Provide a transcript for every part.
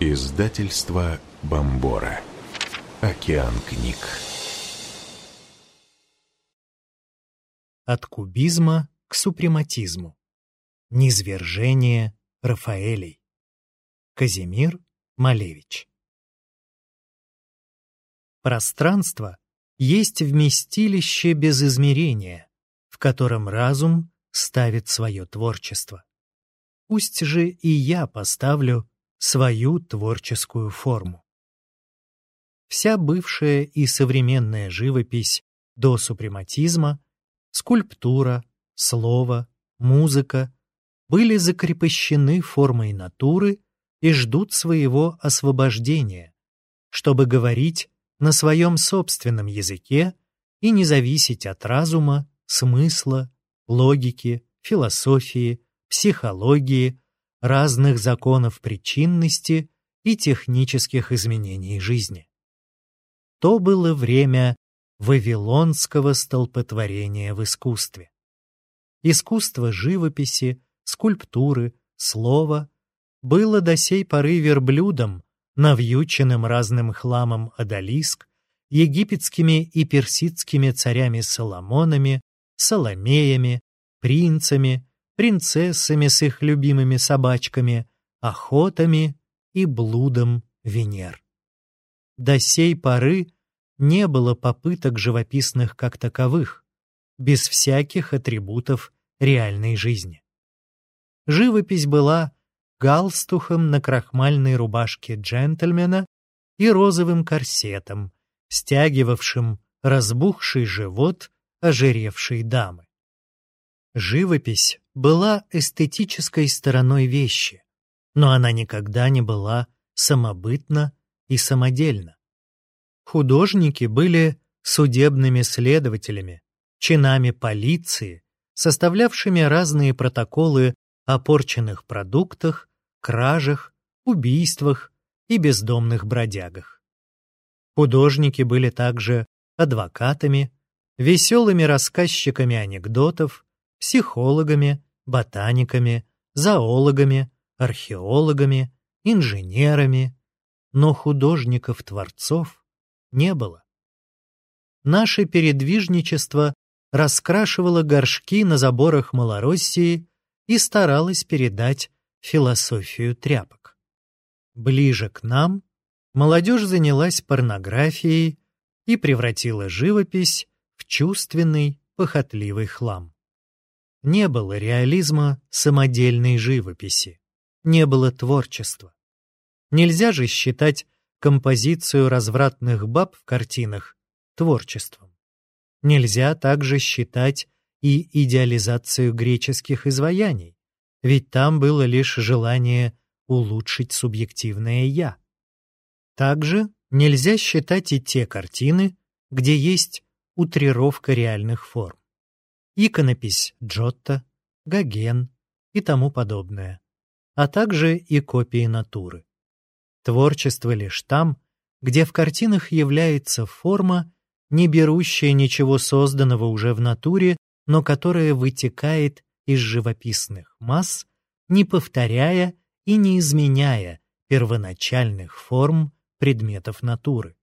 Издательство Бомбора. Океан книг. От кубизма к супрематизму. Низвержение Рафаэлей. Казимир Малевич. Пространство есть вместилище без измерения, в котором разум ставит свое творчество. Пусть же и я поставлю свою творческую форму. Вся бывшая и современная живопись до супрематизма, скульптура, слово, музыка были закрепощены формой натуры и ждут своего освобождения, чтобы говорить на своем собственном языке и не зависеть от разума, смысла, логики, философии, психологии, разных законов причинности и технических изменений жизни. То было время вавилонского столпотворения в искусстве. Искусство живописи, скульптуры, слова было до сей поры верблюдом, навьюченным разным хламом одалиск, египетскими и персидскими царями Соломонами, Соломеями, принцами, принцессами с их любимыми собачками, охотами и блудом Венер. До сей поры не было попыток живописных как таковых, без всяких атрибутов реальной жизни. Живопись была галстухом на крахмальной рубашке джентльмена и розовым корсетом, стягивавшим разбухший живот ожиревшей дамы. Живопись была эстетической стороной вещи, но она никогда не была самобытна и самодельна. Художники были судебными следователями, чинами полиции, составлявшими разные протоколы о порченных продуктах, кражах, убийствах и бездомных бродягах. Художники были также адвокатами, веселыми рассказчиками анекдотов, психологами, ботаниками, зоологами, археологами, инженерами, но художников-творцов не было. Наше передвижничество раскрашивало горшки на заборах Малороссии и старалось передать философию тряпок. Ближе к нам молодежь занялась порнографией и превратила живопись в чувственный, похотливый хлам. Не было реализма самодельной живописи, не было творчества. Нельзя же считать композицию развратных баб в картинах творчеством. Нельзя также считать и идеализацию греческих изваяний, ведь там было лишь желание улучшить субъективное «я». Также нельзя считать и те картины, где есть утрировка реальных форм. Иконопись Джотто, Гоген и тому подобное, а также и копии натуры. Творчество лишь там, где в картинах является форма, не берущая ничего созданного уже в натуре, но которая вытекает из живописных масс, не повторяя и не изменяя первоначальных форм предметов натуры.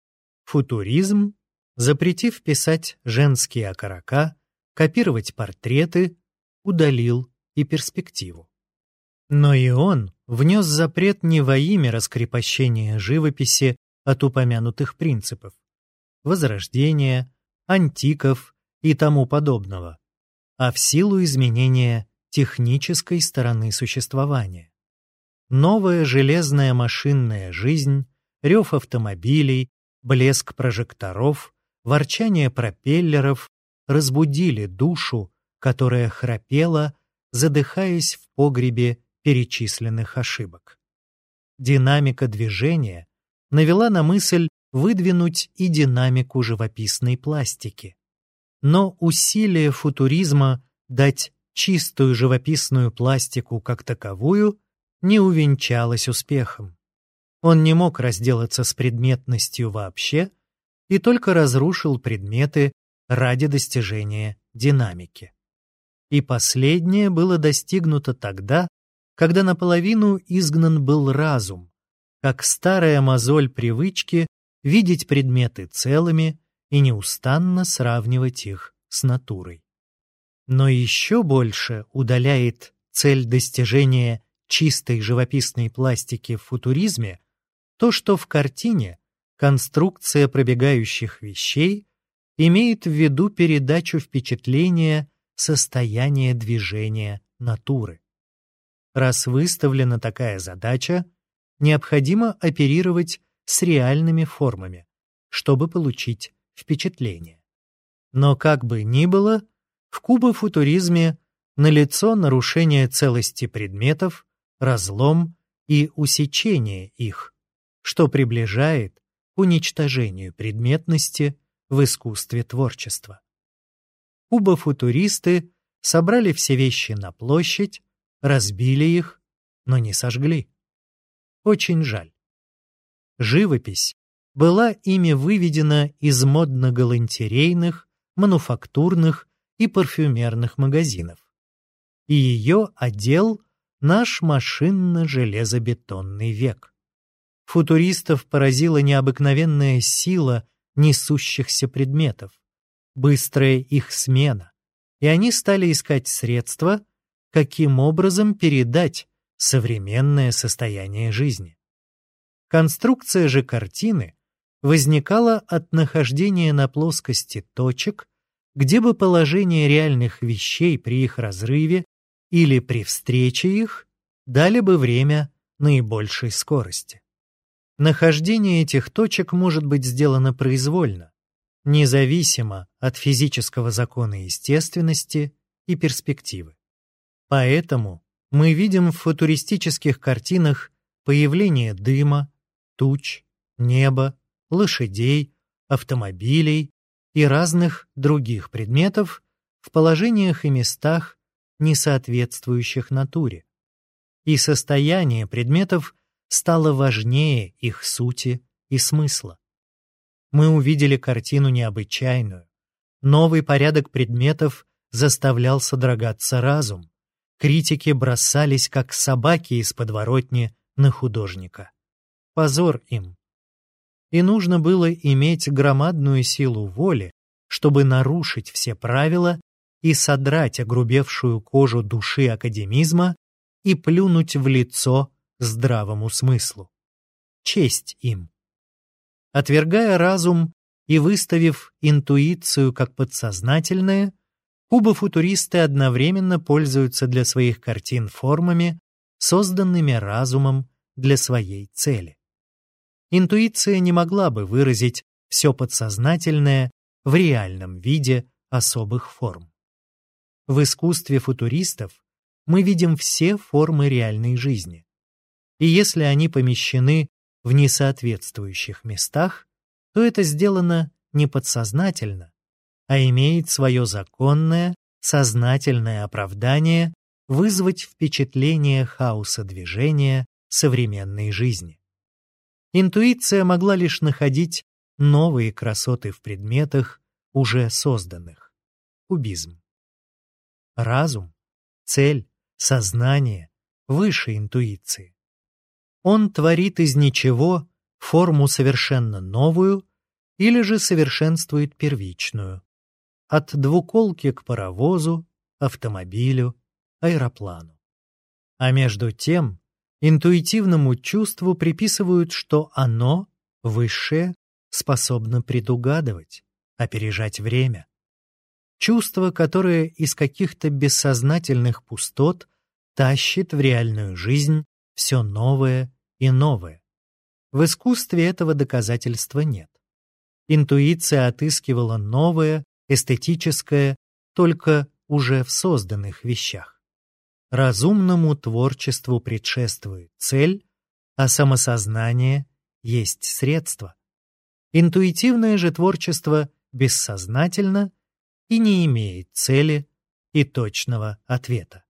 Футуризм, запретив писать женские окорока, копировать портреты, удалил и перспективу. Но и он внес запрет не во имя раскрепощения живописи от упомянутых принципов, возрождения, антиков и тому подобного, а в силу изменения технической стороны существования. Новая железная машинная жизнь, рев автомобилей, блеск прожекторов, ворчание пропеллеров разбудили душу, которая храпела, задыхаясь в погребе перечисленных ошибок. Динамика движения навела на мысль выдвинуть и динамику живописной пластики. Но усилие футуризма дать чистую живописную пластику как таковую не увенчалось успехом. Он не мог разделаться с предметностью вообще и только разрушил предметы ради достижения динамики. И последнее было достигнуто тогда, когда наполовину изгнан был разум, как старая мозоль привычки видеть предметы целыми и неустанно сравнивать их с натурой. Но еще больше удаляет цель достижения чистой живописной пластики в футуризме то, что в картине конструкция пробегающих вещей имеет в виду передачу впечатления состояния движения натуры. Раз выставлена такая задача, необходимо оперировать с реальными формами, чтобы получить впечатление. Но как бы ни было, в кубофутуризме налицо нарушение целости предметов, разлом и усечение их, что приближает к уничтожению предметности в искусстве творчества. Кубофутуристы собрали все вещи на площадь, разбили их, но не сожгли. Очень жаль. Живопись была ими выведена из модно-галантерейных, мануфактурных и парфюмерных магазинов. И ее одел наш машинно-железобетонный век. Футуристов поразила необыкновенная сила несущихся предметов, быстрая их смена, и они стали искать средства, каким образом передать современное состояние жизни. Конструкция же картины возникала от нахождения на плоскости точек, где бы положение реальных вещей при их разрыве или при встрече их дали бы время наибольшей скорости. Нахождение этих точек может быть сделано произвольно, независимо от физического закона естественности и перспективы. Поэтому мы видим в футуристических картинах появление дыма, туч, неба, лошадей, автомобилей и разных других предметов в положениях и местах, не соответствующих натуре. И состояние предметов стало важнее их сути и смысла. Мы увидели картину необычайную. Новый порядок предметов заставлял содрогаться разум. Критики бросались, как собаки из подворотни, на художника. Позор им. И нужно было иметь громадную силу воли, чтобы нарушить все правила и содрать огрубевшую кожу души академизма и плюнуть в лицо здравому смыслу. Честь им. Отвергая разум и выставив интуицию как подсознательное, кубофутуристы одновременно пользуются для своих картин формами, созданными разумом для своей цели. Интуиция не могла бы выразить все подсознательное в реальном виде особых форм. В искусстве футуристов мы видим все формы реальной жизни. И если они помещены в несоответствующих местах, то это сделано не подсознательно, а имеет свое законное, сознательное оправдание вызвать впечатление хаоса движения современной жизни. Интуиция могла лишь находить новые красоты в предметах, уже созданных. Кубизм. Разум, цель, сознание выше интуиции. Он творит из ничего форму совершенно новую или же совершенствует первичную. От двуколки к паровозу, автомобилю, аэроплану. А между тем, интуитивному чувству приписывают, что оно, высшее, способно предугадывать, опережать время. Чувство, которое из каких-то бессознательных пустот тащит в реальную жизнь все новое и новое. В искусстве этого доказательства нет. Интуиция отыскивала новое, эстетическое, только уже в созданных вещах. Разумному творчеству предшествует цель, а самосознание есть средство. Интуитивное же творчество бессознательно и не имеет цели и точного ответа.